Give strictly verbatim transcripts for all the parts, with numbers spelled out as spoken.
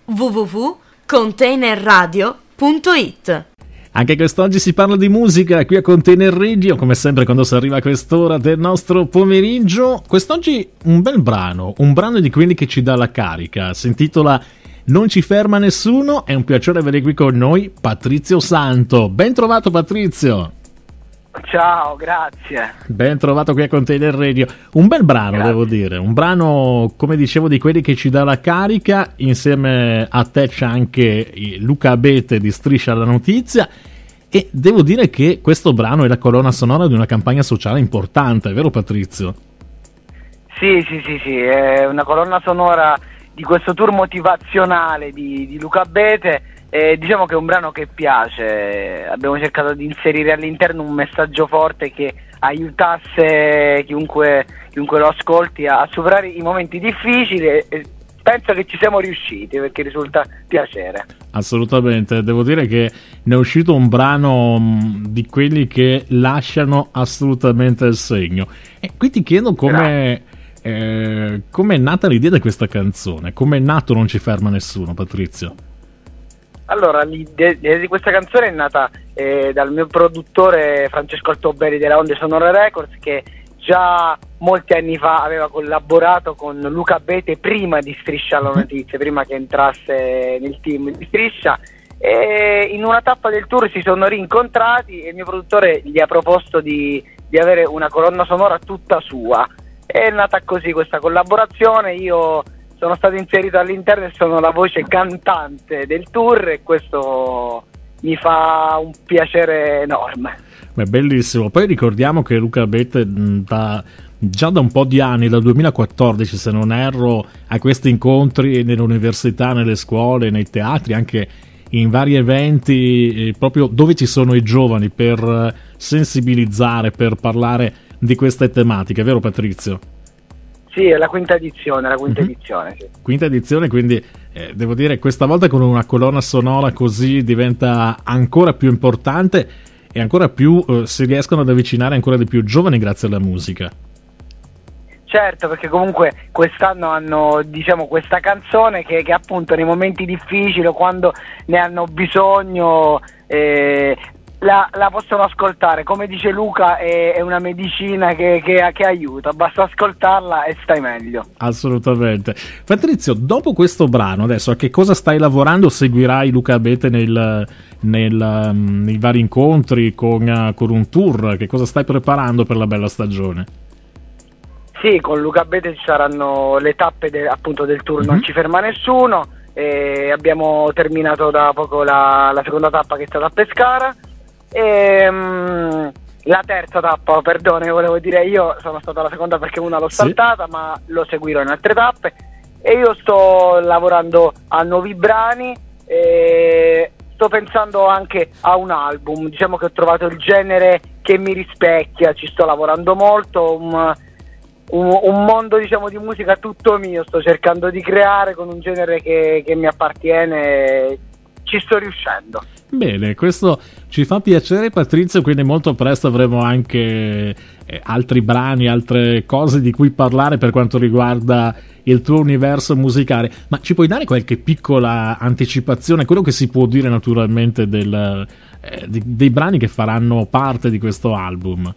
w w w punto container radio punto it. Anche quest'oggi si parla di musica qui a Container Radio, come sempre quando si arriva a quest'ora del nostro pomeriggio. Quest'oggi un bel brano, un brano di quelli che ci dà la carica, si intitola Non ci ferma nessuno. È un piacere avere qui con noi Patrizio Santo. Ben trovato Patrizio. Ciao, grazie. Ben trovato qui a Container Radio. Un bel brano, grazie. Devo dire, un brano, come dicevo, di quelli che ci dà la carica. Insieme a te c'è anche Luca Abete di Striscia la Notizia, e devo dire che questo brano è la colonna sonora di una campagna sociale importante, è vero Patrizio? Sì, sì, sì, sì, è una colonna sonora di questo tour motivazionale di, di Luca Abete. Eh, diciamo che è un brano che piace, abbiamo cercato di inserire all'interno un messaggio forte che aiutasse chiunque, chiunque lo ascolti a, a superare i momenti difficili, e, e penso che ci siamo riusciti, perché risulta piacere. Assolutamente, devo dire che ne è uscito un brano mh, di quelli che lasciano assolutamente il segno. E qui ti chiedo come eh, come è nata l'idea di questa canzone, come è nato Non ci ferma nessuno, Patrizio? Allora, l'idea di questa canzone è nata eh, dal mio produttore Francesco Altobelli della Onde Sonore Records, che già molti anni fa aveva collaborato con Luca Abete prima di Striscia la Notizia, prima che entrasse nel team di Striscia, e in una tappa del tour si sono rincontrati e il mio produttore gli ha proposto di, di avere una colonna sonora tutta sua. È nata così questa collaborazione, io sono stato inserito all'interno e sono la voce cantante del tour, e questo mi fa un piacere enorme. Beh, bellissimo. Poi ricordiamo che Luca Abete da, già da un po' di anni, dal duemilaquattordici se non erro, a questi incontri nelle università, nelle scuole, nei teatri, anche in vari eventi, eh, proprio dove ci sono i giovani, per sensibilizzare, per parlare di queste tematiche, vero Patrizio? Sì, è la quinta edizione, la quinta mm-hmm. edizione, sì. Quinta edizione, quindi eh, devo dire questa volta con una colonna sonora così diventa ancora più importante, e ancora più eh, si riescono ad avvicinare ancora di più giovani grazie alla musica. Certo, perché comunque quest'anno hanno, diciamo, questa canzone che, che appunto nei momenti difficili o quando ne hanno bisogno eh, La, la possono ascoltare. Come dice Luca, è, è una medicina che, che, che aiuta, basta ascoltarla e stai meglio. Assolutamente. Patrizio, dopo questo brano adesso a che cosa stai lavorando? Seguirai Luca Abete nel, nel, nei vari incontri con, con un tour? Che cosa stai preparando per la bella stagione? Sì, con Luca Abete ci saranno le tappe de, appunto del tour mm-hmm. Non ci ferma nessuno, e abbiamo terminato da poco la, la seconda tappa, che è stata a Pescara. E, um, la terza tappa, perdone, volevo dire, io sono stata la seconda perché una l'ho saltata, sì. Ma lo seguirò in altre tappe, e io sto lavorando a nuovi brani, e sto pensando anche a un album. Diciamo che ho trovato il genere che mi rispecchia, ci sto lavorando molto, un, un, un mondo, diciamo, di musica tutto mio sto cercando di creare con un genere che, che mi appartiene. Ci sto riuscendo. Bene, questo ci fa piacere Patrizio, quindi molto presto avremo anche eh, altri brani, altre cose di cui parlare per quanto riguarda il tuo universo musicale. Ma ci puoi dare qualche piccola anticipazione, quello che si può dire naturalmente del, eh, di, dei brani che faranno parte di questo album?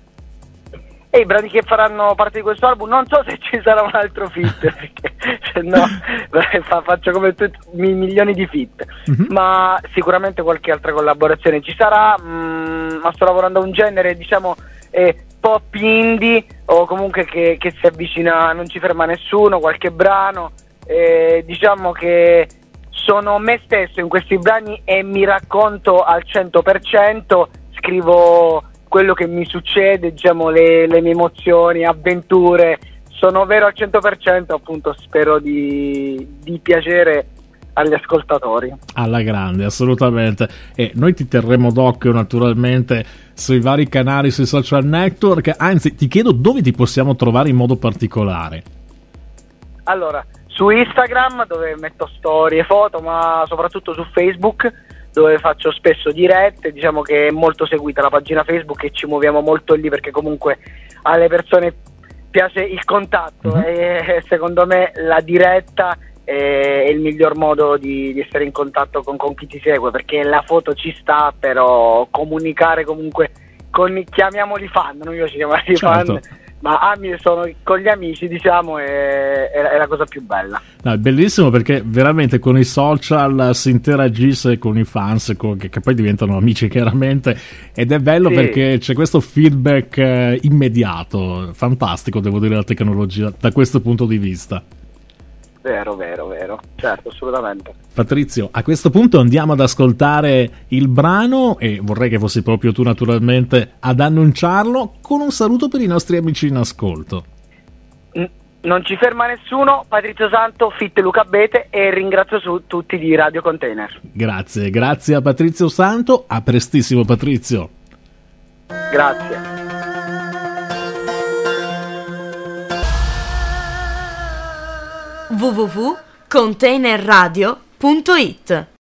E i brani che faranno parte di questo album, non so se ci sarà un altro feat, perché se no faccio come tutti milioni di feat, mm-hmm. ma sicuramente qualche altra collaborazione ci sarà, mh, ma sto lavorando a un genere, diciamo, eh, pop indie, o comunque che, che si avvicina a Non ci ferma nessuno, qualche brano, eh, diciamo che sono me stesso in questi brani e mi racconto al cento per cento, scrivo quello che mi succede, diciamo, le, le mie emozioni, avventure, sono vero al cento per cento, appunto spero di, di piacere agli ascoltatori. Alla grande, assolutamente. E noi ti terremo d'occhio naturalmente sui vari canali, sui social network, anzi ti chiedo dove ti possiamo trovare in modo particolare. Allora, su Instagram, dove metto storie e foto, ma soprattutto su Facebook, dove faccio spesso dirette. Diciamo che è molto seguita la pagina Facebook e ci muoviamo molto lì, perché comunque alle persone piace il contatto, mm-hmm. e secondo me la diretta è è il miglior modo di, di essere in contatto con, con chi ti segue, perché la foto ci sta, però comunicare comunque con, chiamiamoli fan, non io ci chiamarli Certo. fan, ma ami sono con gli amici, diciamo, è, è, è la cosa più bella. No, è bellissimo perché veramente con i social si interagisce con i fans con, che, che poi diventano amici chiaramente, ed è bello Sì. perché c'è questo feedback eh, immediato, fantastico devo dire la tecnologia da questo punto di vista. Vero, vero, vero, certo, assolutamente. Patrizio, a questo punto andiamo ad ascoltare il brano e vorrei che fossi proprio tu naturalmente ad annunciarlo con un saluto per i nostri amici in ascolto. N- non ci ferma nessuno, Patrizio Santo, fit Luca Abete, e ringrazio su tutti di Radio Container. Grazie, grazie a Patrizio Santo, a prestissimo Patrizio. Grazie. w w w punto containerradio punto it